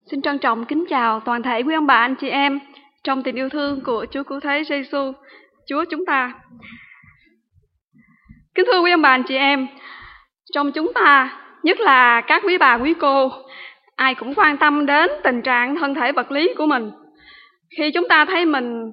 Xin trân trọng kính chào toàn thể quý ông bà anh chị em trong tình yêu thương của Chúa Cứu Thế Giêsu, Chúa chúng ta. Kính thưa quý ông bà anh chị em, trong chúng ta, nhất là các quý bà quý cô, ai cũng quan tâm đến tình trạng thân thể vật lý của mình. Khi chúng ta thấy mình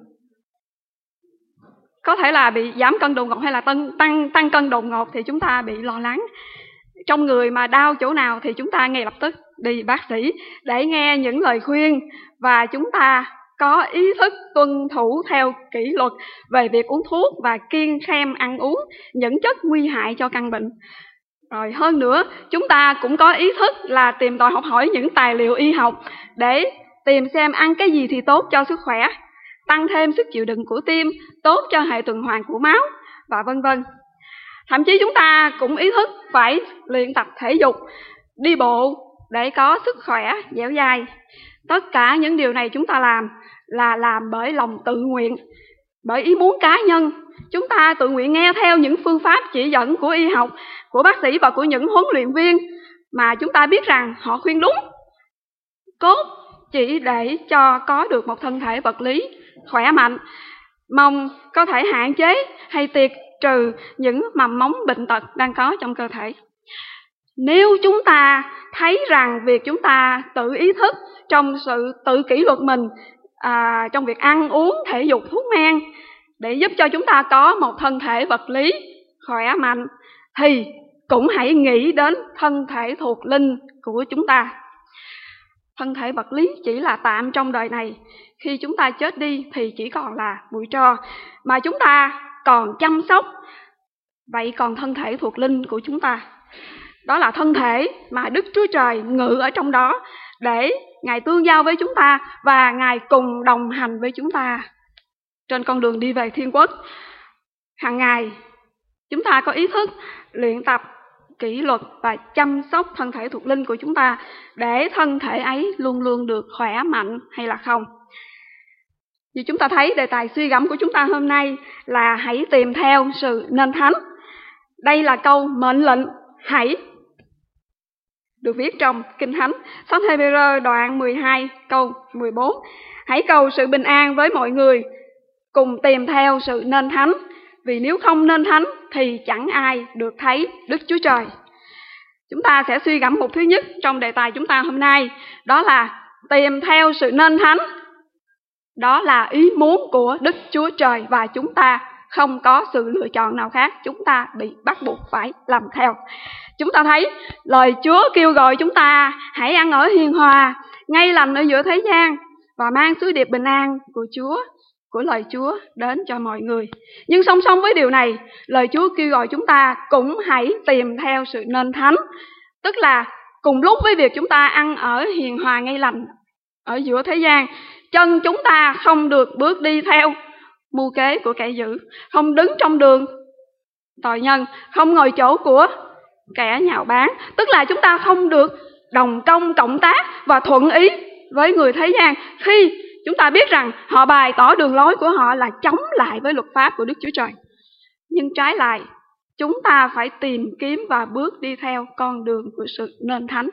có thể là bị giảm cân đột ngột hay là tăng cân đột ngột thì chúng ta bị lo lắng. Trong người mà đau chỗ nào thì chúng ta ngay lập tức đi bác sĩ để nghe những lời khuyên và chúng ta có ý thức tuân thủ theo kỷ luật về việc uống thuốc và kiêng khem ăn uống những chất nguy hại cho căn bệnh. Rồi hơn nữa, chúng ta cũng có ý thức là tìm tòi học hỏi những tài liệu y học để tìm xem ăn cái gì thì tốt cho sức khỏe, tăng thêm sức chịu đựng của tim, tốt cho hệ tuần hoàn của máu và vân vân. Thậm chí chúng ta cũng ý thức phải luyện tập thể dục, đi bộ để có sức khỏe dẻo dai. Tất cả những điều này chúng ta làm bởi lòng tự nguyện, bởi ý muốn cá nhân. Chúng ta tự nguyện nghe theo những phương pháp chỉ dẫn của y học, của bác sĩ và của những huấn luyện viên mà chúng ta biết rằng họ khuyên đúng, cốt chỉ để cho có được một thân thể vật lý khỏe mạnh, mong có thể hạn chế hay tiệt trừ những mầm mống bệnh tật đang có trong cơ thể. Nếu chúng ta thấy rằng việc chúng ta tự ý thức trong sự tự kỷ luật mình trong việc ăn uống, thể dục, thuốc men để giúp cho chúng ta có một thân thể vật lý khỏe mạnh thì cũng hãy nghĩ đến thân thể thuộc linh của chúng ta. Thân thể vật lý chỉ là tạm trong đời này, khi chúng ta chết đi thì chỉ còn là bụi tro mà chúng ta còn chăm sóc. Vậy còn thân thể thuộc linh của chúng ta, đó là thân thể mà Đức Chúa Trời ngự ở trong đó để Ngài tương giao với chúng ta và Ngài cùng đồng hành với chúng ta trên con đường đi về thiên quốc. Hàng ngày chúng ta có ý thức luyện tập kỷ luật và chăm sóc thân thể thuộc linh của chúng ta để thân thể ấy luôn luôn được khỏe mạnh hay là không? Như chúng ta thấy, đề tài suy gẫm của chúng ta hôm nay là hãy tìm theo sự nên thánh. Đây là câu mệnh lệnh hãy được viết trong Kinh Thánh, sách Hê-bê-rơ đoạn 12 câu 14. Hãy cầu sự bình an với mọi người, cùng tìm theo sự nên thánh, vì nếu không nên thánh thì chẳng ai được thấy Đức Chúa Trời. Chúng ta sẽ suy gẫm một thứ nhất trong đề tài chúng ta hôm nay, đó là tìm theo sự nên thánh. Đó là ý muốn của Đức Chúa Trời và chúng ta không có sự lựa chọn nào khác, chúng ta bị bắt buộc phải làm theo. Chúng ta thấy lời Chúa kêu gọi chúng ta hãy ăn ở hiền hòa, ngay lành ở giữa thế gian và mang sứ điệp bình an của Chúa, của lời Chúa đến cho mọi người. Nhưng song song với điều này, lời Chúa kêu gọi chúng ta cũng hãy tìm theo sự nên thánh. Tức là cùng lúc với việc chúng ta ăn ở hiền hòa ngay lành ở giữa thế gian, chân chúng ta không được bước đi theo mưu kế của kẻ dữ, không đứng trong đường tội nhân, không ngồi chỗ của kẻ nhạo báng. Tức là chúng ta không được đồng công cộng tác và thuận ý với người thế gian khi chúng ta biết rằng họ bày tỏ đường lối của họ là chống lại với luật pháp của Đức Chúa Trời. Nhưng trái lại, chúng ta phải tìm kiếm và bước đi theo con đường của sự nên thánh.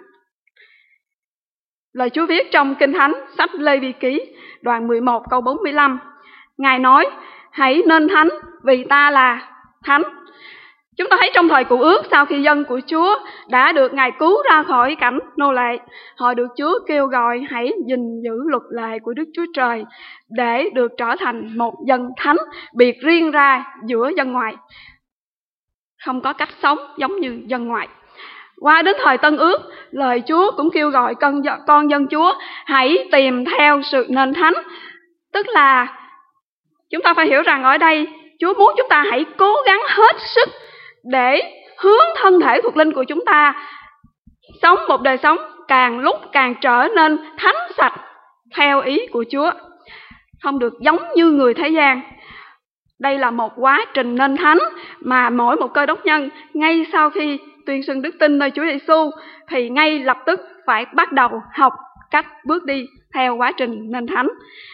Lời Chúa viết trong Kinh Thánh, sách Lê-vi-ký, đoạn 11 câu 45. Ngài nói, hãy nên thánh vì ta là thánh. Chúng ta thấy trong thời Cựu Ước, sau khi dân của Chúa đã được Ngài cứu ra khỏi cảnh nô lệ, họ được Chúa kêu gọi hãy gìn giữ luật lệ của Đức Chúa Trời để được trở thành một dân thánh biệt riêng ra giữa dân ngoại, không có cách sống giống như dân ngoại. Qua đến thời Tân Ước, lời Chúa cũng kêu gọi con dân Chúa hãy tìm theo sự nên thánh. Tức là chúng ta phải hiểu rằng ở đây Chúa muốn chúng ta hãy cố gắng hết sức để hướng thân thể thuộc linh của chúng ta sống một đời sống càng lúc càng trở nên thánh sạch theo ý của Chúa, không được giống như người thế gian. Đây là một quá trình nên thánh mà mỗi một Cơ đốc nhân ngay sau khi tuyên xưng đức tin nơi Chúa Giêsu thì ngay lập tức phải bắt đầu học cách bước đi theo quá trình nên thánh.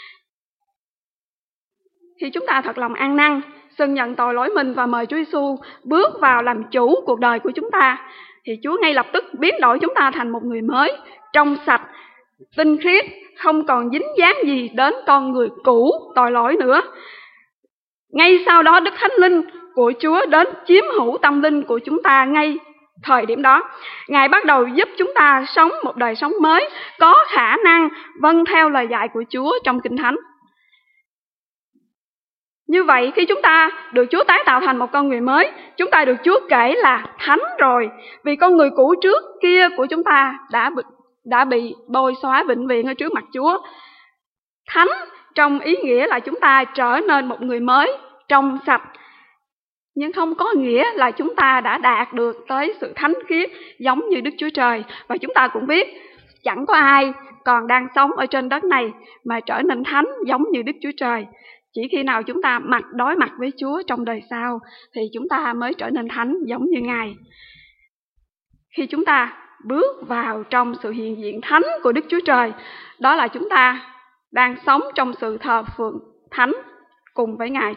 Khi chúng ta thật lòng ăn năn, xưng nhận tội lỗi mình và mời Chúa Giêsu bước vào làm chủ cuộc đời của chúng ta, thì Chúa ngay lập tức biến đổi chúng ta thành một người mới, trong sạch, tinh khiết, không còn dính dáng gì đến con người cũ tội lỗi nữa. Ngay sau đó Đức Thánh Linh của Chúa đến chiếm hữu tâm linh của chúng ta ngay thời điểm đó. Ngài bắt đầu giúp chúng ta sống một đời sống mới, có khả năng vâng theo lời dạy của Chúa trong Kinh Thánh. Như vậy khi chúng ta được Chúa tái tạo thành một con người mới, chúng ta được Chúa kể là thánh rồi. Vì con người cũ trước kia của chúng ta đã bị bôi xóa vĩnh viễn ở trước mặt Chúa. Thánh trong ý nghĩa là chúng ta trở nên một người mới, trong sạch. Nhưng không có nghĩa là chúng ta đã đạt được tới sự thánh khiết giống như Đức Chúa Trời. Và chúng ta cũng biết chẳng có ai còn đang sống ở trên đất này mà trở nên thánh giống như Đức Chúa Trời. Chỉ khi nào chúng ta đối mặt với Chúa trong đời sau thì chúng ta mới trở nên thánh giống như Ngài. Khi chúng ta bước vào trong sự hiện diện thánh của Đức Chúa Trời, đó là chúng ta đang sống trong sự thờ phượng thánh cùng với Ngài.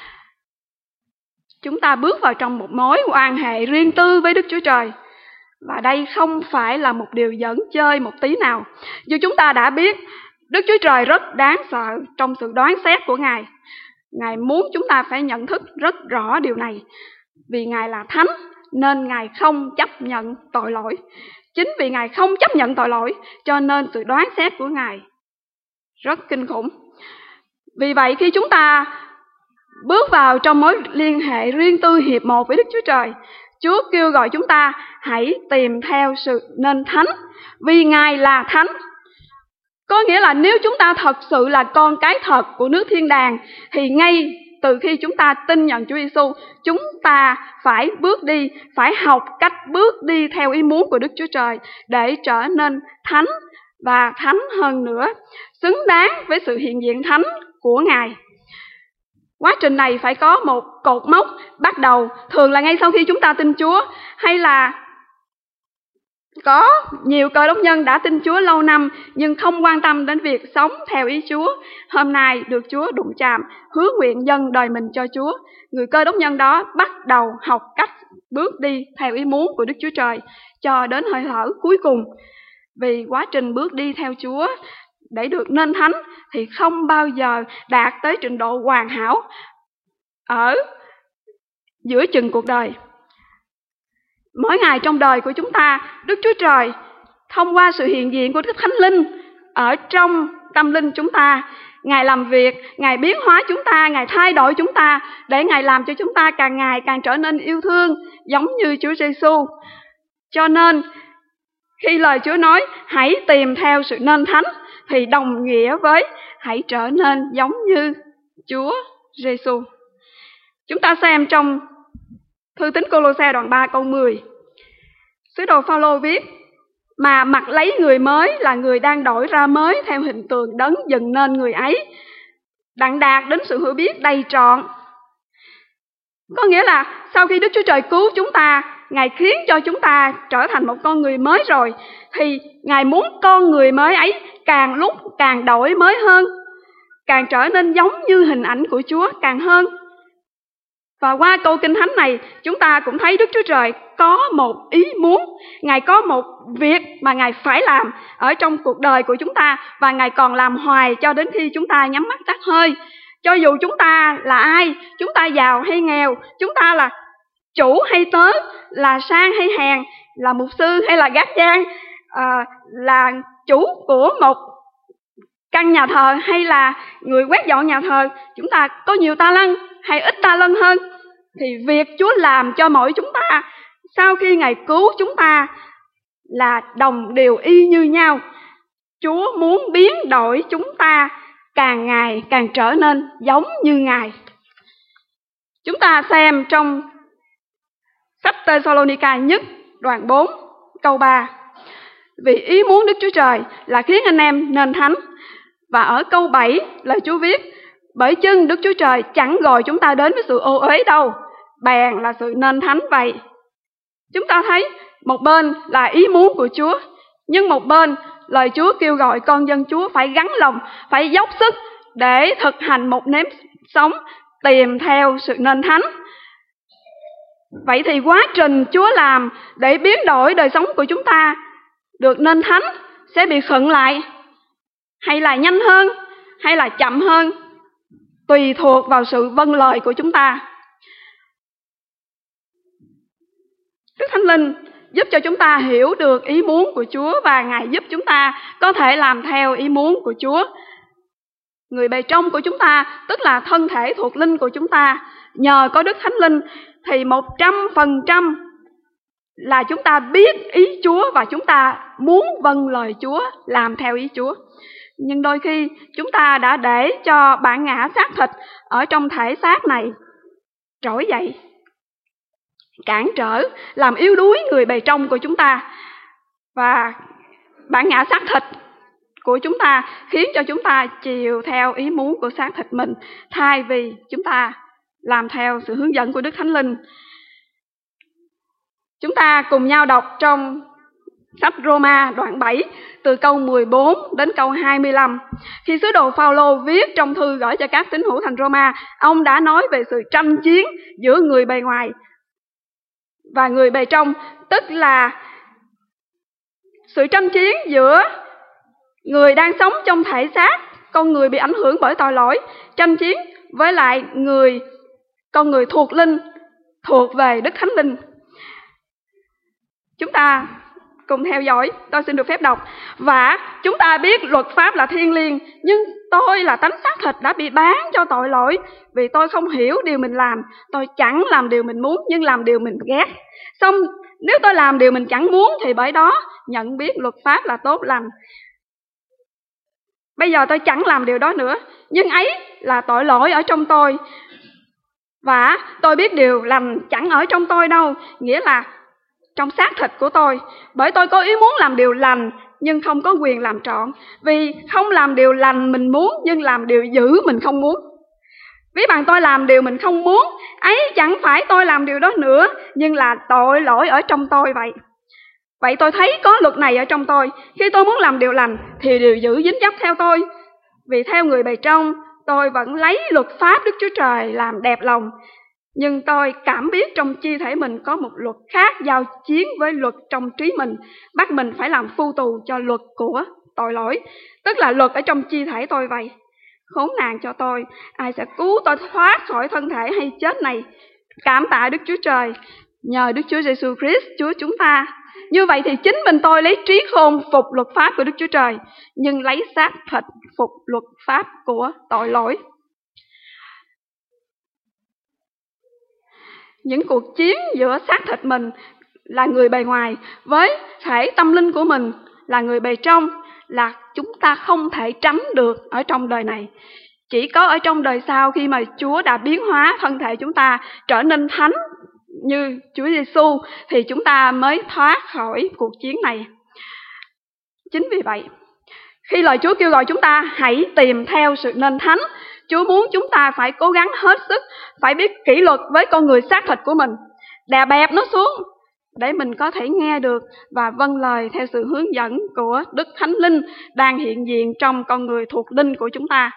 Chúng ta bước vào trong một mối quan hệ riêng tư với Đức Chúa Trời. Và đây không phải là một điều giỡn chơi một tí nào. Như chúng ta đã biết, Đức Chúa Trời rất đáng sợ trong sự đoán xét của Ngài. Ngài muốn chúng ta phải nhận thức rất rõ điều này. Vì Ngài là thánh nên Ngài không chấp nhận tội lỗi. Chính vì Ngài không chấp nhận tội lỗi cho nên sự đoán xét của Ngài rất kinh khủng. Vì vậy khi chúng ta bước vào trong mối liên hệ riêng tư hiệp một với Đức Chúa Trời, Chúa kêu gọi chúng ta hãy tìm theo sự nên thánh, vì Ngài là thánh. Có nghĩa là nếu chúng ta thật sự là con cái thật của nước thiên đàng, thì ngay từ khi chúng ta tin nhận Chúa Giêsu, chúng ta phải bước đi, phải học cách bước đi theo ý muốn của Đức Chúa Trời để trở nên thánh và thánh hơn nữa, xứng đáng với sự hiện diện thánh của Ngài. Quá trình này phải có một cột mốc bắt đầu, thường là ngay sau khi chúng ta tin Chúa, hay là có nhiều cơ đốc nhân đã tin Chúa lâu năm nhưng không quan tâm đến việc sống theo ý Chúa. Hôm nay được Chúa đụng chạm, hứa nguyện dâng đời mình cho Chúa. Người cơ đốc nhân đó bắt đầu học cách bước đi theo ý muốn của Đức Chúa Trời cho đến hơi thở cuối cùng. Vì quá trình bước đi theo Chúa để được nên thánh thì không bao giờ đạt tới trình độ hoàn hảo ở giữa chừng cuộc đời. Mỗi ngày trong đời của chúng ta, Đức Chúa Trời thông qua sự hiện diện của Đức Thánh Linh ở trong tâm linh chúng ta, Ngài làm việc, Ngài biến hóa chúng ta, Ngài thay đổi chúng ta để Ngài làm cho chúng ta càng ngày càng trở nên yêu thương giống như Chúa Giêsu. Cho nên khi lời Chúa nói hãy tìm theo sự nên thánh thì đồng nghĩa với hãy trở nên giống như Chúa Giêsu. Chúng ta xem trong thư tín Cô-lô-se đoạn 3 câu 10. Sứ đồ Phao-lô viết: mà mặc lấy người mới là người đang đổi ra mới theo hình tượng đấng dựng nên người ấy, đặng đạt đến sự hiểu biết đầy trọn. Có nghĩa là sau khi Đức Chúa Trời cứu chúng ta, Ngài khiến cho chúng ta trở thành một con người mới rồi, thì Ngài muốn con người mới ấy càng lúc càng đổi mới hơn, càng trở nên giống như hình ảnh của Chúa càng hơn. Và qua câu Kinh Thánh này, chúng ta cũng thấy Đức Chúa Trời có một ý muốn, Ngài có một việc mà Ngài phải làm ở trong cuộc đời của chúng ta, và Ngài còn làm hoài cho đến khi chúng ta nhắm mắt tắt hơi. Cho dù chúng ta là ai, chúng ta giàu hay nghèo, chúng ta là chủ hay tớ, là sang hay hèn, là mục sư hay là gác giang, là chủ của một căn nhà thờ hay là người quét dọn nhà thờ, chúng ta có nhiều ta lân hay ít ta lân hơn, thì việc Chúa làm cho mỗi chúng ta sau khi Ngài cứu chúng ta là đồng đều y như nhau. Chúa muốn biến đổi chúng ta càng ngày càng trở nên giống như Ngài. Chúng ta xem trong sách Tê-sa-lô-ni-ca nhất đoạn 4 câu 3. Vì ý muốn Đức Chúa Trời là khiến anh em nên thánh. Và ở câu 7 lời Chúa viết: bởi chưng Đức Chúa Trời chẳng gọi chúng ta đến với sự ô uế đâu, bèn là sự nên thánh vậy. Chúng ta thấy một bên là ý muốn của Chúa, nhưng một bên lời Chúa kêu gọi con dân Chúa phải gắn lòng, phải dốc sức để thực hành một nếp sống tìm theo sự nên thánh. Vậy thì quá trình Chúa làm để biến đổi đời sống của chúng ta được nên thánh sẽ bị khựng lại hay là nhanh hơn, hay là chậm hơn, tùy thuộc vào sự vâng lời của chúng ta. Đức Thánh Linh giúp cho chúng ta hiểu được ý muốn của Chúa, và Ngài giúp chúng ta có thể làm theo ý muốn của Chúa. Người bề trong của chúng ta, tức là thân thể thuộc linh của chúng ta, nhờ có Đức Thánh Linh thì 100% là chúng ta biết ý Chúa và chúng ta muốn vâng lời Chúa, làm theo ý Chúa. Nhưng đôi khi chúng ta đã để cho bản ngã xác thịt ở trong thể xác này trỗi dậy, cản trở, làm yếu đuối người bề trong của chúng ta. Và bản ngã xác thịt của chúng ta khiến cho chúng ta chiều theo ý muốn của xác thịt mình, thay vì chúng ta làm theo sự hướng dẫn của Đức Thánh Linh. Chúng ta cùng nhau đọc trong sách Roma đoạn 7 từ câu 14 đến câu 25. Khi sứ đồ Phaolô viết trong thư gửi cho các tín hữu thành Roma, ông đã nói về sự tranh chiến giữa người bề ngoài và người bề trong, tức là sự tranh chiến giữa người đang sống trong thể xác, con người bị ảnh hưởng bởi tội lỗi, tranh chiến với lại con người thuộc linh, thuộc về Đức Thánh Linh. Chúng ta cùng theo dõi, tôi xin được phép đọc. Và chúng ta biết luật pháp là thiêng liêng, nhưng tôi là tánh xác thịt đã bị bán cho tội lỗi, vì tôi không hiểu điều mình làm. Tôi chẳng làm điều mình muốn, nhưng làm điều mình ghét. Xong nếu tôi làm điều mình chẳng muốn thì bởi đó nhận biết luật pháp là tốt lành. Bây giờ tôi chẳng làm điều đó nữa, nhưng ấy là tội lỗi ở trong tôi. Và tôi biết điều lành chẳng ở trong tôi đâu, nghĩa là trong xác thịt của tôi. Bởi tôi có ý muốn làm điều lành, nhưng không có quyền làm trọn. Vì không làm điều lành mình muốn, nhưng làm điều dữ mình không muốn. Ví bằng tôi làm điều mình không muốn, ấy chẳng phải tôi làm điều đó nữa, nhưng là tội lỗi ở trong tôi vậy. Vậy tôi thấy có luật này ở trong tôi, khi tôi muốn làm điều lành thì điều dữ dính dấp theo tôi. Vì theo người bề trong, tôi vẫn lấy luật pháp Đức Chúa Trời làm đẹp lòng. Nhưng tôi cảm biết trong chi thể mình có một luật khác giao chiến với luật trong trí mình, bắt mình phải làm phu tù cho luật của tội lỗi, tức là luật ở trong chi thể tôi vậy. Khốn nạn cho tôi, ai sẽ cứu tôi thoát khỏi thân thể hay chết này? Cảm tạ Đức Chúa Trời, nhờ Đức Chúa Giêsu Christ Chúa chúng ta. Như vậy thì chính mình tôi lấy trí khôn phục luật pháp của Đức Chúa Trời, nhưng lấy xác thịt phục luật pháp của tội lỗi. Những cuộc chiến giữa xác thịt mình là người bề ngoài với thể tâm linh của mình là người bề trong là chúng ta không thể tránh được ở trong đời này. Chỉ có ở trong đời sau, khi mà Chúa đã biến hóa thân thể chúng ta trở nên thánh như Chúa Giêsu, thì chúng ta mới thoát khỏi cuộc chiến này. Chính vì vậy, khi lời Chúa kêu gọi chúng ta hãy tìm theo sự nên thánh, Chúa muốn chúng ta phải cố gắng hết sức, phải biết kỷ luật với con người xác thịt của mình, đè bẹp nó xuống để mình có thể nghe được và vâng lời theo sự hướng dẫn của Đức Thánh Linh đang hiện diện trong con người thuộc linh của chúng ta.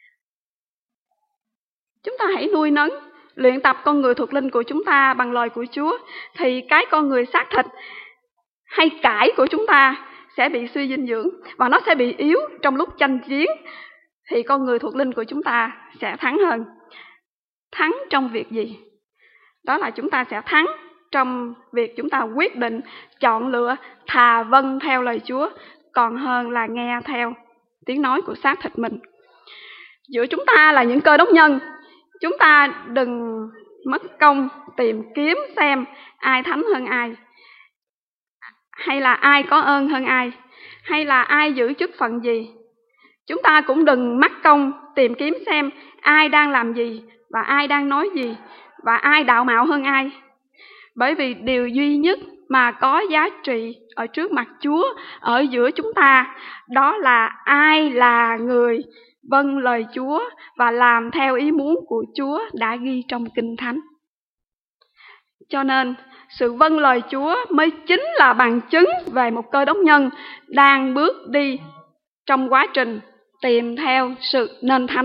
Chúng ta hãy nuôi nấng, luyện tập con người thuộc linh của chúng ta bằng lời của Chúa, thì cái con người xác thịt hay cải của chúng ta sẽ bị suy dinh dưỡng và nó sẽ bị yếu trong lúc tranh chiến, thì con người thuộc linh của chúng ta sẽ thắng hơn. Thắng trong việc gì? Đó là chúng ta sẽ thắng trong việc chúng ta quyết định chọn lựa thà vâng theo lời Chúa còn hơn là nghe theo tiếng nói của xác thịt mình. Giữa chúng ta là những cơ đốc nhân, chúng ta đừng mất công tìm kiếm xem ai thánh hơn ai, hay là ai có ơn hơn ai, hay là ai giữ chức phận gì. Chúng ta cũng đừng mắc công tìm kiếm xem ai đang làm gì và ai đang nói gì và ai đạo mạo hơn ai. Bởi vì điều duy nhất mà có giá trị ở trước mặt Chúa ở giữa chúng ta, đó là ai là người vâng lời Chúa và làm theo ý muốn của Chúa đã ghi trong Kinh Thánh. Cho nên sự vâng lời Chúa mới chính là bằng chứng về một cơ đốc nhân đang bước đi trong quá trình tìm theo sự nên thánh.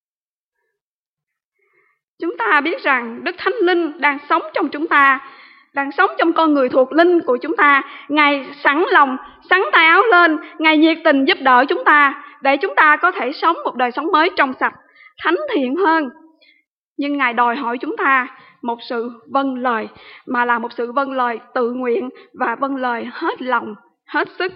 Chúng ta biết rằng Đức Thánh Linh đang sống trong chúng ta đang sống trong con người thuộc linh của chúng ta. Ngài sẵn lòng, sắn tay áo lên, Ngài nhiệt tình giúp đỡ chúng ta để chúng ta có thể sống một đời sống mới trong sạch, thánh thiện hơn. Nhưng Ngài đòi hỏi chúng ta một sự vâng lời, mà là một sự vâng lời tự nguyện và vâng lời hết lòng, hết sức.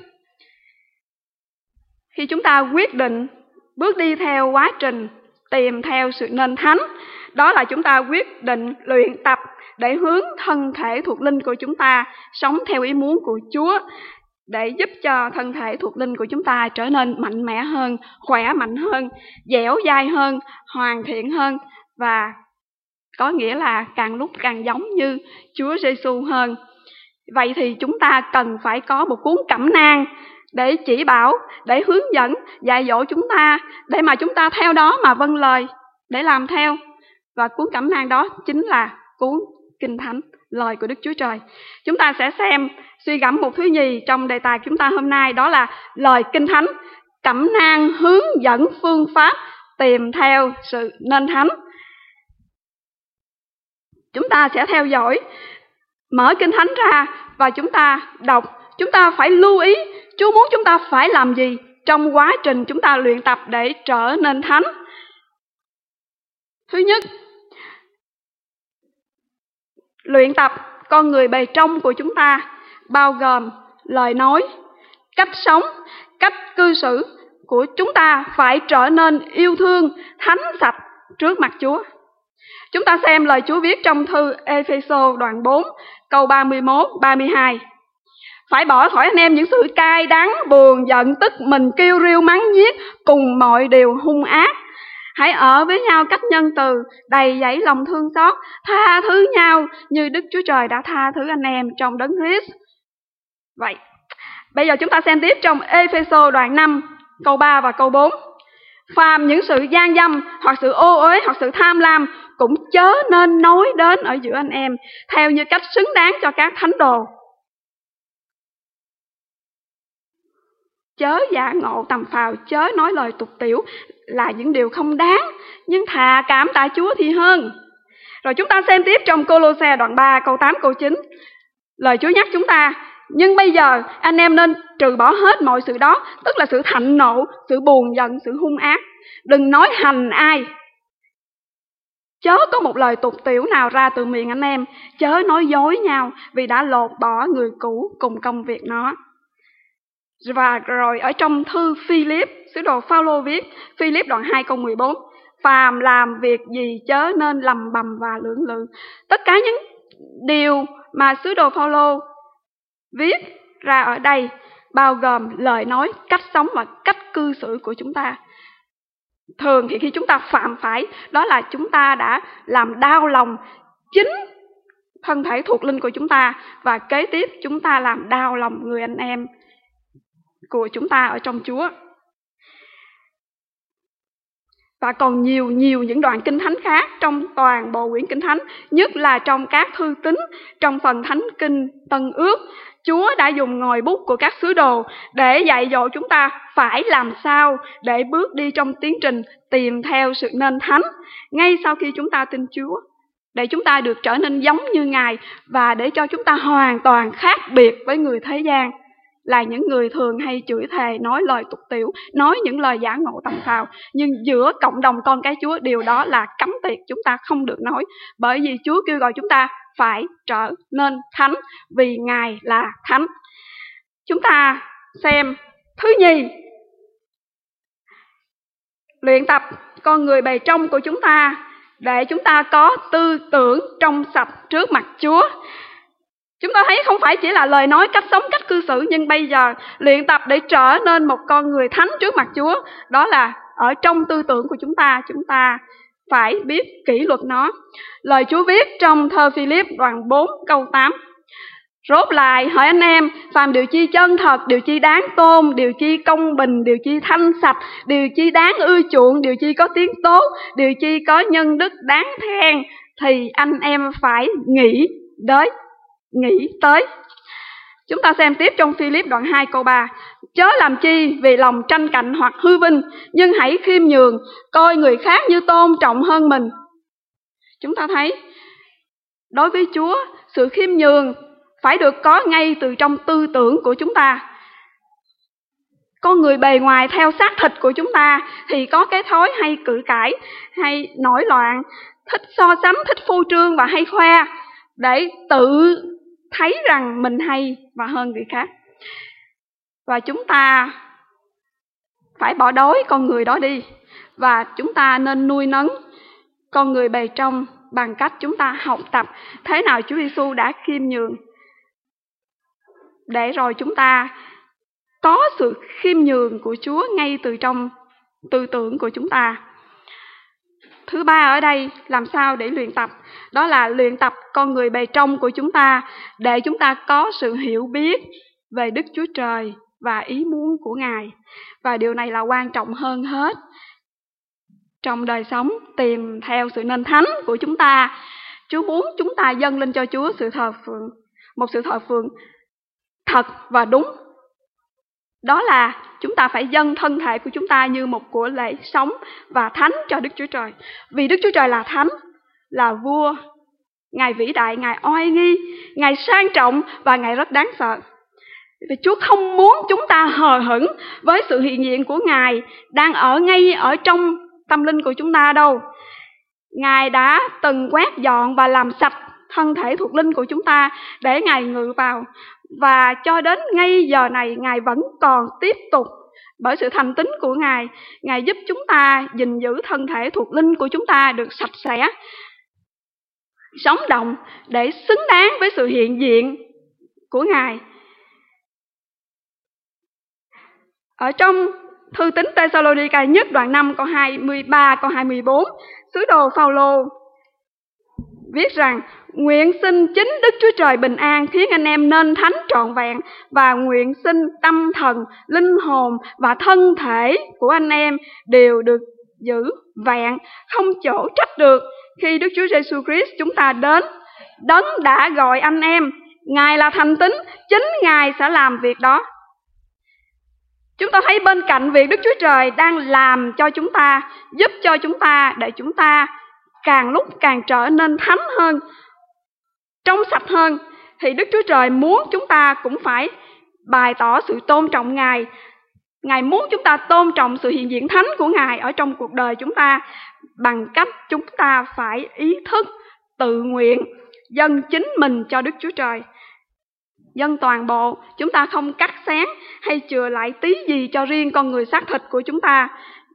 Khi chúng ta quyết định bước đi theo quá trình tìm theo sự nên thánh, đó là chúng ta quyết định luyện tập để hướng thân thể thuộc linh của chúng ta sống theo ý muốn của Chúa, để giúp cho thân thể thuộc linh của chúng ta trở nên mạnh mẽ hơn, khỏe mạnh hơn, dẻo dai hơn, hoàn thiện hơn, và có nghĩa là càng lúc càng giống như Chúa Giêsu hơn. Vậy thì chúng ta cần phải có một cuốn cẩm nang để chỉ bảo, để hướng dẫn, dạy dỗ chúng ta, để mà chúng ta theo đó mà vâng lời, để làm theo. Và cuốn cẩm nang đó chính là cuốn Kinh Thánh, lời của Đức Chúa Trời. Chúng ta sẽ suy gẫm một thứ nhì trong đề tài chúng ta hôm nay, đó là lời Kinh Thánh, cẩm nang hướng dẫn phương pháp tìm theo sự nên thánh. Chúng ta sẽ theo dõi, mở Kinh Thánh ra và chúng ta đọc. Chúng ta phải lưu ý Chúa muốn chúng ta phải làm gì trong quá trình chúng ta luyện tập để trở nên thánh. Thứ nhất, luyện tập con người bề trong của chúng ta bao gồm lời nói, cách sống, cách cư xử của chúng ta phải trở nên yêu thương, thánh sạch trước mặt Chúa. Chúng ta xem lời Chúa viết trong thư Ê-phê-sô đoạn 4 câu 31-32. Phải bỏ khỏi anh em những sự cay đắng, buồn, giận, tức mình, kêu riêu, mắng nhiếc cùng mọi điều hung ác. Hãy ở với nhau cách nhân từ, đầy dẫy lòng thương xót, tha thứ nhau như Đức Chúa Trời đã tha thứ anh em trong Đấng Christ. Vậy, bây giờ chúng ta xem tiếp trong Ê-phê-sô đoạn 5 câu 3 và câu 4. Phàm những sự gian dâm, hoặc sự ô uế, hoặc sự tham lam cũng chớ nên nói đến ở giữa anh em, theo như cách xứng đáng cho các thánh đồ. Chớ giả ngộ tầm phào, chớ nói lời tục tiểu là những điều không đáng, nhưng thà cảm tạ Chúa thì hơn. Rồi chúng ta xem tiếp trong Cô-lô-se đoạn 3 câu 8 câu 9. Lời Chúa nhắc chúng ta, nhưng bây giờ anh em nên trừ bỏ hết mọi sự đó, tức là sự thạnh nộ, sự buồn giận, sự hung ác. Đừng nói hành ai. Chớ có một lời tục tiểu nào ra từ miệng anh em, chớ nói dối nhau, vì đã lột bỏ người cũ cùng công việc nó. Và rồi ở trong thư Phi-líp, sứ đồ Phao-lô viết, Phi-líp đoạn 2 câu 14, phàm làm việc gì chớ nên lầm bầm và lưỡng lự. Tất cả những điều mà sứ đồ Phao-lô viết ra ở đây bao gồm lời nói, cách sống và cách cư xử của chúng ta. Thường thì khi chúng ta phạm phải, đó là chúng ta đã làm đau lòng chính thân thể thuộc linh của chúng ta, và kế tiếp chúng ta làm đau lòng người anh em của chúng ta ở trong Chúa. Và còn nhiều những đoạn Kinh Thánh khác trong toàn bộ quyển Kinh Thánh, nhất là trong các thư tín, trong phần Thánh Kinh Tân Ước, Chúa đã dùng ngòi bút của các sứ đồ để dạy dỗ chúng ta phải làm sao để bước đi trong tiến trình tìm theo sự nên thánh ngay sau khi chúng ta tin Chúa, để chúng ta được trở nên giống như Ngài và để cho chúng ta hoàn toàn khác biệt với người thế gian, là những người thường hay chửi thề, nói lời tục tiểu, nói những lời giả ngộ tầm phào. Nhưng giữa cộng đồng con cái Chúa, điều đó là cấm tiệt, chúng ta không được nói, bởi vì Chúa kêu gọi chúng ta phải trở nên thánh vì Ngài là thánh. Chúng ta xem thứ nhì, luyện tập con người bề trong của chúng ta để chúng ta có tư tưởng trong sạch trước mặt Chúa. Chúng ta thấy không phải chỉ là lời nói, cách sống, cách cư xử, nhưng bây giờ luyện tập để trở nên một con người thánh trước mặt Chúa, đó là ở trong tư tưởng của chúng ta phải biết kỷ luật nó. Lời Chúa viết trong thơ Phi-líp đoạn 4 câu 8. Rốt lại hỡi anh em, phàm điều chi chân thật, điều chi đáng tôn, điều chi công bình, điều chi thanh sạch, điều chi đáng ưa chuộng, điều chi có tiếng tốt, điều chi có nhân đức đáng khen, thì anh em phải nghĩ tới. Chúng ta xem tiếp trong Phi-líp đoạn 2 câu 3. Chớ làm chi vì lòng tranh cạnh hoặc hư vinh, nhưng hãy khiêm nhường, coi người khác như tôn trọng hơn mình. Chúng ta thấy đối với Chúa, sự khiêm nhường phải được có ngay từ trong tư tưởng của chúng ta. Con người bề ngoài theo xác thịt của chúng ta thì có cái thói hay cự cãi, hay nổi loạn, thích so sánh, thích phô trương và hay khoe để tự thấy rằng mình hay và hơn người khác. Và chúng ta phải bỏ đói con người đó đi, và chúng ta nên nuôi nấng con người bề trong bằng cách chúng ta học tập thế nào Chúa Giêsu đã khiêm nhường, để rồi chúng ta có sự khiêm nhường của Chúa ngay từ trong tư tưởng của chúng ta. Thứ ba ở đây, làm sao để luyện tập? Đó là luyện tập con người bề trong của chúng ta để chúng ta có sự hiểu biết về Đức Chúa Trời và ý muốn của Ngài. Và điều này là quan trọng hơn hết trong đời sống tìm theo sự nên thánh của chúng ta. Chúa muốn chúng ta dâng lên cho Chúa sự thờ phượng, một sự thờ phượng thật và đúng. Đó là chúng ta phải dâng thân thể của chúng ta như một của lễ sống và thánh cho Đức Chúa Trời. Vì Đức Chúa Trời là thánh, là vua, Ngài vĩ đại, Ngài oai nghi, Ngài sang trọng và Ngài rất đáng sợ. Vì Chúa không muốn chúng ta hờ hững với sự hiện diện của Ngài đang ở ngay ở trong tâm linh của chúng ta đâu. Ngài đã từng quét dọn và làm sạch thân thể thuộc linh của chúng ta để Ngài ngự vào. Và cho đến ngay giờ này, Ngài vẫn còn tiếp tục bởi sự thành tín của Ngài. Ngài giúp chúng ta gìn giữ thân thể thuộc linh của chúng ta được sạch sẽ, sống động để xứng đáng với sự hiện diện của Ngài. Ở trong thư tín Tê-sa-lô-ni-ca nhất đoạn 5 câu 23 câu 24, sứ đồ Phao-lô viết rằng: nguyện xin chính Đức Chúa Trời bình an khiến anh em nên thánh trọn vẹn, và nguyện xin tâm thần, linh hồn và thân thể của anh em đều được giữ vẹn, không chỗ trách được khi Đức Chúa Giêsu Christ chúng ta đến. Đấng đã gọi anh em, Ngài là thành tín, chính Ngài sẽ làm việc đó. Chúng ta thấy bên cạnh việc Đức Chúa Trời đang làm cho chúng ta, giúp cho chúng ta, để chúng ta càng lúc càng trở nên thánh hơn, trong sạch hơn, thì Đức Chúa Trời muốn chúng ta cũng phải bày tỏ sự tôn trọng Ngài. Ngài muốn chúng ta tôn trọng sự hiện diện thánh của Ngài ở trong cuộc đời chúng ta bằng cách chúng ta phải ý thức, tự nguyện dâng chính mình cho Đức Chúa Trời. Dâng toàn bộ, chúng ta không cắt xén hay chừa lại tí gì cho riêng con người xác thịt của chúng ta.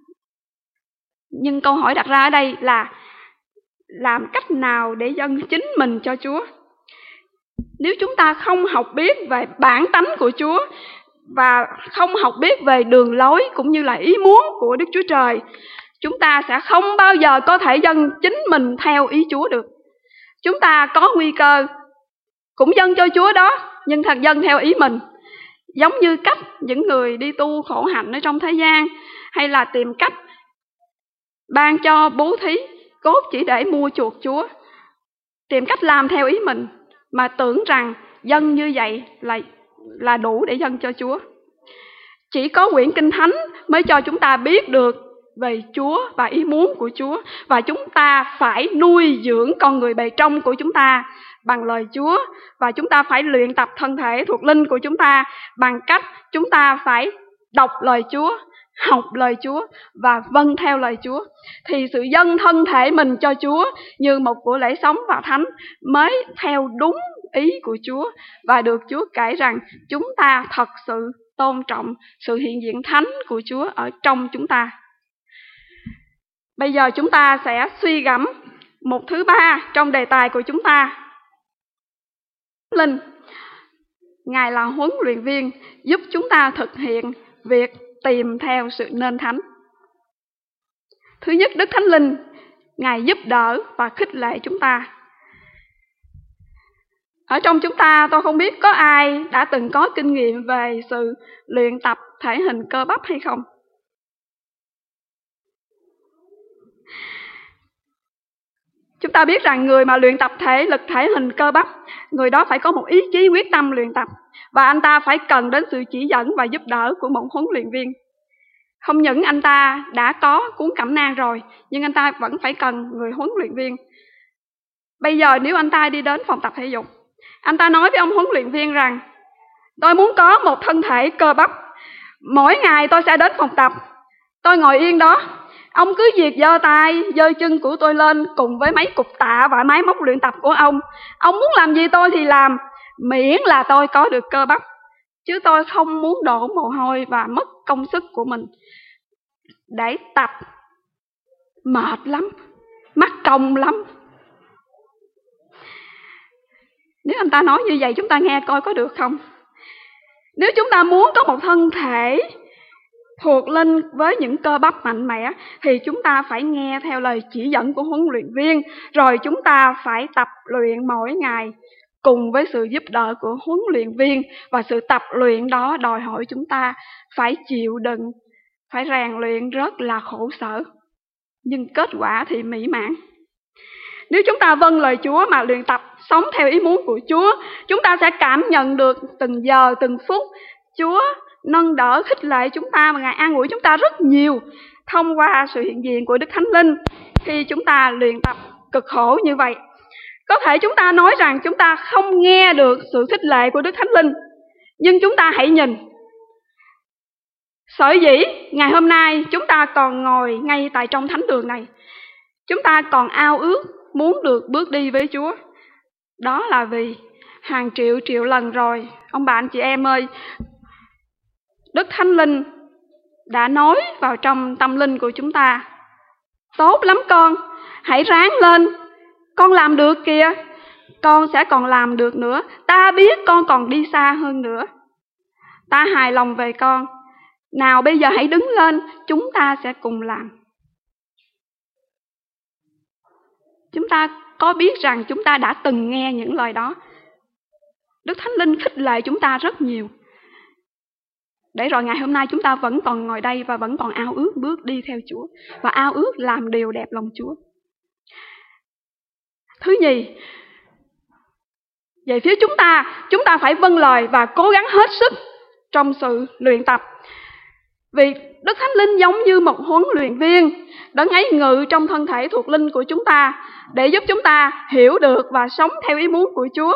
Nhưng câu hỏi đặt ra ở đây là làm cách nào để dâng chính mình cho Chúa? Nếu chúng ta không học biết về bản tánh của Chúa và không học biết về đường lối cũng như là ý muốn của Đức Chúa Trời, chúng ta sẽ không bao giờ có thể dâng chính mình theo ý Chúa được. Chúng ta có nguy cơ cũng dâng cho Chúa đó, nhưng thật dâng theo ý mình. Giống như cách những người đi tu khổ hạnh ở trong thế gian, hay là tìm cách ban cho bố thí cốt chỉ để mua chuộc Chúa, tìm cách làm theo ý mình mà tưởng rằng dâng như vậy là đủ để dâng cho Chúa. Chỉ có quyển Kinh Thánh mới cho chúng ta biết được về Chúa và ý muốn của Chúa, và chúng ta phải nuôi dưỡng con người bề trong của chúng ta bằng lời Chúa, và chúng ta phải luyện tập thân thể thuộc linh của chúng ta bằng cách chúng ta phải đọc lời Chúa, học lời Chúa và vâng theo lời Chúa. Thì sự dâng thân thể mình cho Chúa như một của lễ sống và thánh mới theo đúng ý của Chúa, và được Chúa kể rằng chúng ta thật sự tôn trọng sự hiện diện thánh của Chúa ở trong chúng ta. Bây giờ chúng ta sẽ suy gẫm một thứ ba trong đề tài của chúng ta. Linh, Ngài là huấn luyện viên giúp chúng ta thực hiện việc tìm theo sự nên thánh. Thứ nhất, Đức Thánh Linh, Ngài giúp đỡ và khích lệ chúng ta. Ở trong chúng ta, tôi không biết có ai đã từng có kinh nghiệm về sự luyện tập thể hình cơ bắp hay không? Chúng ta biết rằng người mà luyện tập thể lực thể hình cơ bắp, người đó phải có một ý chí quyết tâm luyện tập, và anh ta phải cần đến sự chỉ dẫn và giúp đỡ của một huấn luyện viên. Không những anh ta đã có cuốn cẩm nang rồi, nhưng anh ta vẫn phải cần người huấn luyện viên. Bây giờ nếu anh ta đi đến phòng tập thể dục, anh ta nói với ông huấn luyện viên rằng tôi muốn có một thân thể cơ bắp, mỗi ngày tôi sẽ đến phòng tập, tôi ngồi yên đó, ông cứ việc giơ tay, giơ chân của tôi lên cùng với mấy cục tạ và máy móc luyện tập của ông muốn làm gì tôi thì làm, miễn là tôi có được cơ bắp. Chứ tôi không muốn đổ mồ hôi và mất công sức của mình để tập, mệt lắm, mất công lắm. Nếu anh ta nói như vậy, chúng ta nghe coi có được không? Nếu chúng ta muốn có một thân thể thuộc linh với những cơ bắp mạnh mẽ thì chúng ta phải nghe theo lời chỉ dẫn của huấn luyện viên, rồi chúng ta phải tập luyện mỗi ngày cùng với sự giúp đỡ của huấn luyện viên. Và sự tập luyện đó đòi hỏi chúng ta phải chịu đựng, phải rèn luyện rất là khổ sở, nhưng kết quả thì mỹ mãn. Nếu chúng ta vâng lời Chúa mà luyện tập, sống theo ý muốn của Chúa, chúng ta sẽ cảm nhận được từng giờ, từng phút Chúa nâng đỡ, khích lệ chúng ta và Ngài an ủi chúng ta rất nhiều thông qua sự hiện diện của Đức Thánh Linh khi chúng ta luyện tập cực khổ như vậy. Có thể chúng ta nói rằng chúng ta không nghe được sự khích lệ của Đức Thánh Linh, nhưng chúng ta hãy nhìn. Sở dĩ ngày hôm nay chúng ta còn ngồi ngay tại trong thánh đường này, chúng ta còn ao ước muốn được bước đi với Chúa, đó là vì hàng triệu lần rồi, ông bà anh chị em ơi, Đức Thánh Linh đã nói vào trong tâm linh của chúng ta: tốt lắm con, hãy ráng lên, con làm được kìa, con sẽ còn làm được nữa, ta biết con còn đi xa hơn nữa, ta hài lòng về con. Nào bây giờ hãy đứng lên, chúng ta sẽ cùng làm. Chúng ta có biết rằng chúng ta đã từng nghe những lời đó. Đức Thánh Linh khích lệ chúng ta rất nhiều, để rồi ngày hôm nay chúng ta vẫn còn ngồi đây và vẫn còn ao ước bước đi theo Chúa và ao ước làm điều đẹp lòng Chúa. Thứ nhì, về phía chúng ta phải vâng lời và cố gắng hết sức trong sự luyện tập. Vì Đức Thánh Linh giống như một huấn luyện viên, Đấng ấy ngự trong thân thể thuộc linh của chúng ta để giúp chúng ta hiểu được và sống theo ý muốn của Chúa.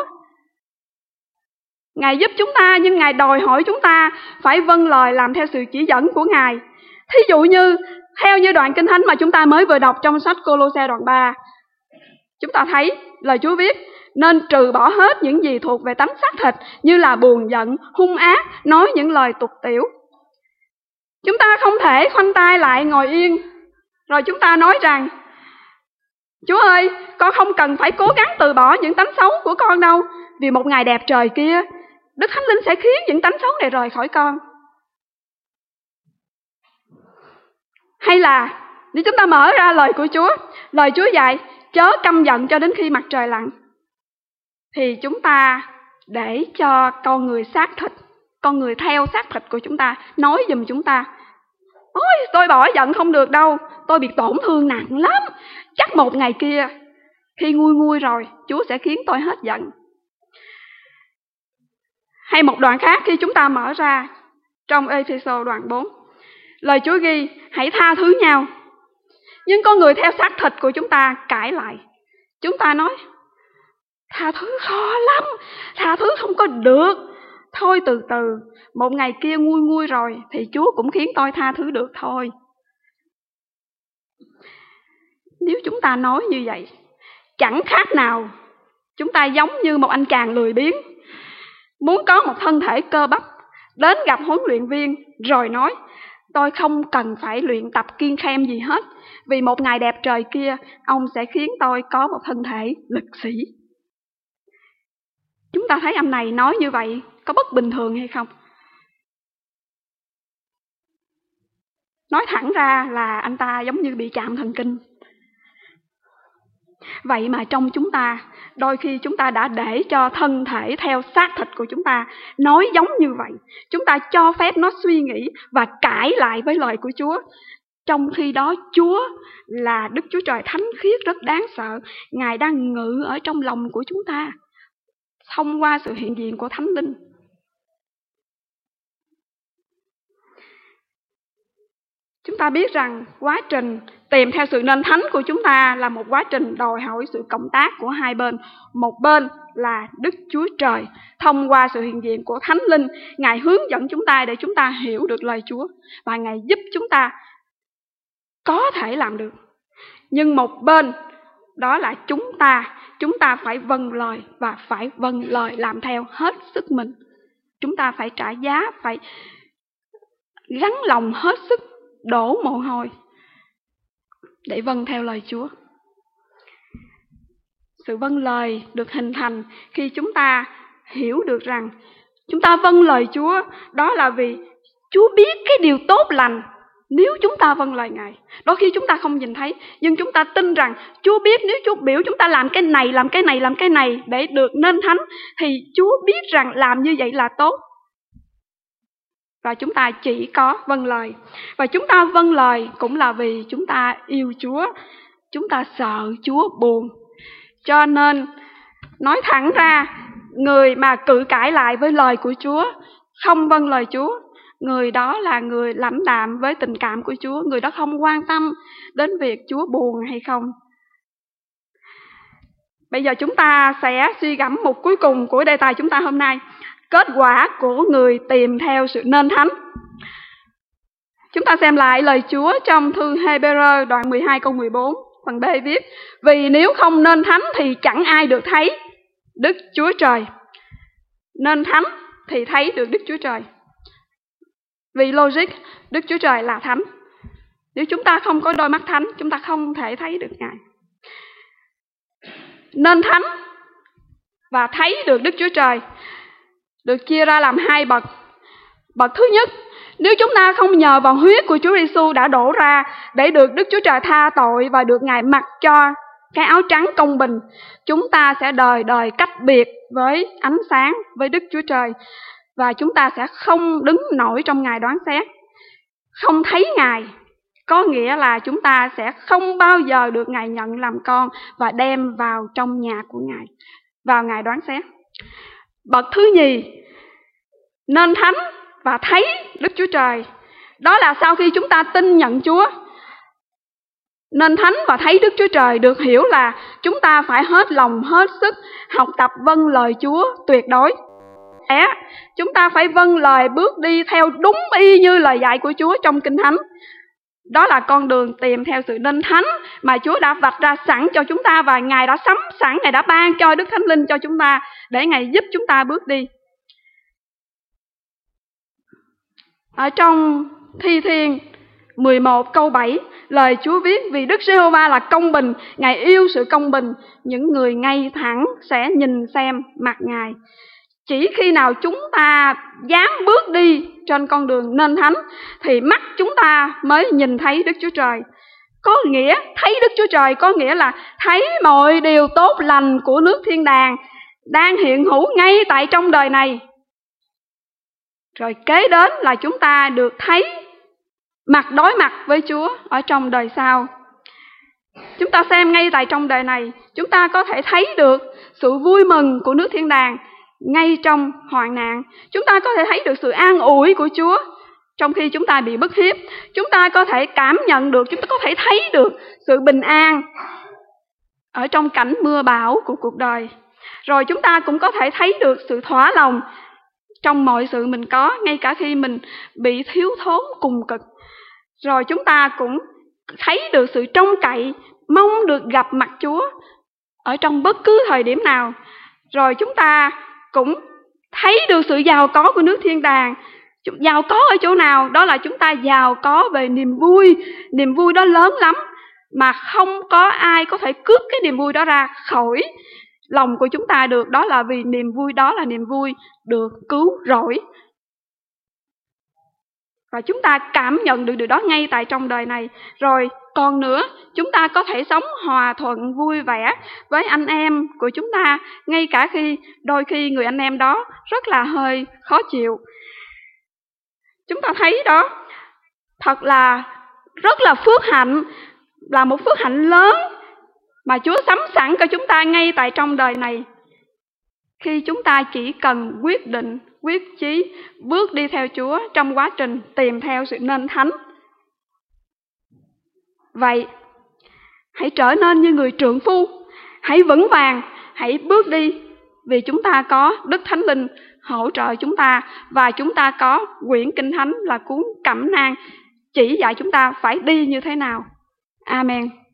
Ngài giúp chúng ta, nhưng Ngài đòi hỏi chúng ta phải vâng lời làm theo sự chỉ dẫn của Ngài. Thí dụ như, theo như đoạn Kinh Thánh mà chúng ta mới vừa đọc trong sách Cô-lô-se đoạn 3, chúng ta thấy lời Chúa viết: nên trừ bỏ hết những gì thuộc về tánh xác thịt, như là buồn giận, hung ác, nói những lời tục tĩu. Chúng ta không thể khoanh tay lại ngồi yên, rồi chúng ta nói rằng: Chúa ơi, con không cần phải cố gắng từ bỏ những tánh xấu của con đâu, vì một ngày đẹp trời kia, Đức Thánh Linh sẽ khiến những tánh xấu này rời khỏi con. Hay là nếu chúng ta mở ra lời của Chúa, lời Chúa dạy chớ căm giận cho đến khi mặt trời lặn, thì chúng ta để cho con người xác thịt, con người theo xác thịt của chúng ta nói giùm chúng ta: ôi, tôi bỏ giận không được đâu, tôi bị tổn thương nặng lắm, chắc một ngày kia khi nguôi rồi Chúa sẽ khiến tôi hết giận. Hay một đoạn khác, khi chúng ta mở ra trong Ê-phê-sô đoạn 4, lời Chúa ghi: hãy tha thứ nhau. Nhưng con người theo xác thịt của chúng ta cãi lại. Chúng ta nói: tha thứ khó lắm, tha thứ không có được, thôi từ từ, một ngày kia nguôi rồi thì Chúa cũng khiến tôi tha thứ được thôi. Nếu chúng ta nói như vậy, chẳng khác nào chúng ta giống như một anh chàng lười biếng, muốn có một thân thể cơ bắp, đến gặp huấn luyện viên rồi nói: tôi không cần phải luyện tập kiêng khem gì hết, vì một ngày đẹp trời kia ông sẽ khiến tôi có một thân thể lực sĩ. Chúng ta thấy anh này nói như vậy có bất bình thường hay không? Nói thẳng ra là anh ta giống như bị chạm thần kinh. Vậy mà trong chúng ta, đôi khi chúng ta đã để cho thân thể theo xác thịt của chúng ta nói giống như vậy. Chúng ta cho phép nó suy nghĩ và cãi lại với lời của Chúa. Trong khi đó Chúa là Đức Chúa Trời thánh khiết rất đáng sợ. Ngài đang ngự ở trong lòng của chúng ta thông qua sự hiện diện của Thánh Linh. Chúng ta biết rằng quá trình tìm theo sự nên thánh của chúng ta là một quá trình đòi hỏi sự cộng tác của hai bên. Một bên là Đức Chúa Trời, thông qua sự hiện diện của Thánh Linh, Ngài hướng dẫn chúng ta để chúng ta hiểu được lời Chúa và Ngài giúp chúng ta có thể làm được. Nhưng một bên đó là chúng ta phải vâng lời và phải vâng lời làm theo hết sức mình. Chúng ta phải trả giá, phải gắn lòng hết sức, đổ mồ hôi để vâng theo lời Chúa. Sự vâng lời được hình thành khi chúng ta hiểu được rằng chúng ta vâng lời Chúa, đó là vì Chúa biết cái điều tốt lành nếu chúng ta vâng lời Ngài. Đôi khi chúng ta không nhìn thấy, nhưng chúng ta tin rằng Chúa biết nếu Chúa biểu chúng ta làm cái này, làm cái này, làm cái này để được nên thánh, thì Chúa biết rằng làm như vậy là tốt. Và chúng ta chỉ có vâng lời. Và chúng ta vâng lời cũng là vì chúng ta yêu Chúa, chúng ta sợ Chúa buồn. Cho nên nói thẳng ra, người mà cự cãi lại với lời của Chúa, không vâng lời Chúa, người đó là người lãnh đạm với tình cảm của Chúa. Người đó không quan tâm đến việc Chúa buồn hay không. Bây giờ chúng ta sẽ suy gẫm một cuối cùng của đề tài chúng ta hôm nay: kết quả của người tìm theo sự nên thánh. Chúng ta xem lại lời Chúa trong thư Hê-bê-rơ đoạn 12 câu 14, phần B viết: vì nếu không nên thánh thì chẳng ai được thấy Đức Chúa Trời. Nên thánh thì thấy được Đức Chúa Trời. Vì logic, Đức Chúa Trời là thánh. Nếu chúng ta không có đôi mắt thánh, chúng ta không thể thấy được Ngài. Nên thánh và thấy được Đức Chúa Trời được chia ra làm hai bậc. Bậc thứ nhất, nếu chúng ta không nhờ vào huyết của Chúa Giêsu đã đổ ra để được Đức Chúa Trời tha tội và được Ngài mặc cho cái áo trắng công bình, chúng ta sẽ đời đời cách biệt với ánh sáng, với Đức Chúa Trời, và chúng ta sẽ không đứng nổi trong ngày đoán xét. Không thấy Ngài có nghĩa là chúng ta sẽ không bao giờ được Ngài nhận làm con và đem vào trong nhà của Ngài vào ngày đoán xét. Bậc thứ nhì, nên thánh và thấy Đức Chúa Trời, đó là sau khi chúng ta tin nhận Chúa. Nên thánh và thấy Đức Chúa Trời được hiểu là chúng ta phải hết lòng hết sức học tập vâng lời Chúa tuyệt đối. Chúng ta phải vâng lời, bước đi theo đúng y như lời dạy của Chúa trong Kinh Thánh. Đó là con đường tìm theo sự nên thánh mà Chúa đã vạch ra sẵn cho chúng ta, và Ngài đã sắm sẵn, Ngài đã ban cho Đức Thánh Linh cho chúng ta để Ngài giúp chúng ta bước đi. Ở trong Thi Thiên 11 câu 7, lời Chúa viết: vì Đức Giê-hô-va là công bình, Ngài yêu sự công bình, những người ngay thẳng sẽ nhìn xem mặt Ngài. Chỉ khi nào chúng ta dám bước đi trên con đường nên thánh thì mắt chúng ta mới nhìn thấy Đức Chúa Trời. Có nghĩa thấy Đức Chúa Trời có nghĩa là thấy mọi điều tốt lành của nước thiên đàng đang hiện hữu ngay tại trong đời này. Rồi kế đến là chúng ta được thấy đối mặt với Chúa ở trong đời sau. Chúng ta xem ngay tại trong đời này, chúng ta có thể thấy được sự vui mừng của nước thiên đàng ngay trong hoạn nạn. Chúng ta có thể thấy được sự an ủi của Chúa trong khi chúng ta bị bức hiếp. Chúng ta có thể cảm nhận được, chúng ta có thể thấy được sự bình an ở trong cảnh mưa bão của cuộc đời. Rồi chúng ta cũng có thể thấy được sự thỏa lòng trong mọi sự mình có, ngay cả khi mình bị thiếu thốn cùng cực. Rồi chúng ta cũng thấy được sự trông cậy, mong được gặp mặt Chúa ở trong bất cứ thời điểm nào. Rồi chúng ta cũng thấy được sự giàu có của nước thiên đàng. Giàu có ở chỗ nào? Đó là chúng ta giàu có về niềm vui. Niềm vui đó lớn lắm mà không có ai có thể cướp cái niềm vui đó ra khỏi lòng của chúng ta được. Đó là vì niềm vui đó là niềm vui được cứu rỗi. Và chúng ta cảm nhận được điều đó ngay tại trong đời này. Rồi còn nữa, chúng ta có thể sống hòa thuận vui vẻ với anh em của chúng ta, ngay cả khi đôi khi người anh em đó rất là hơi khó chịu. Chúng ta thấy đó, thật là rất là phước hạnh, là một phước hạnh lớn mà Chúa sắm sẵn cho chúng ta ngay tại trong đời này. Khi chúng ta chỉ cần quyết định, quyết chí bước đi theo Chúa trong quá trình tìm theo sự nên thánh. Vậy, hãy trở nên như người trượng phu, hãy vững vàng, hãy bước đi, vì chúng ta có Đức Thánh Linh hỗ trợ chúng ta, và chúng ta có quyển Kinh Thánh là cuốn Cẩm nang chỉ dạy chúng ta phải đi như thế nào. Amen.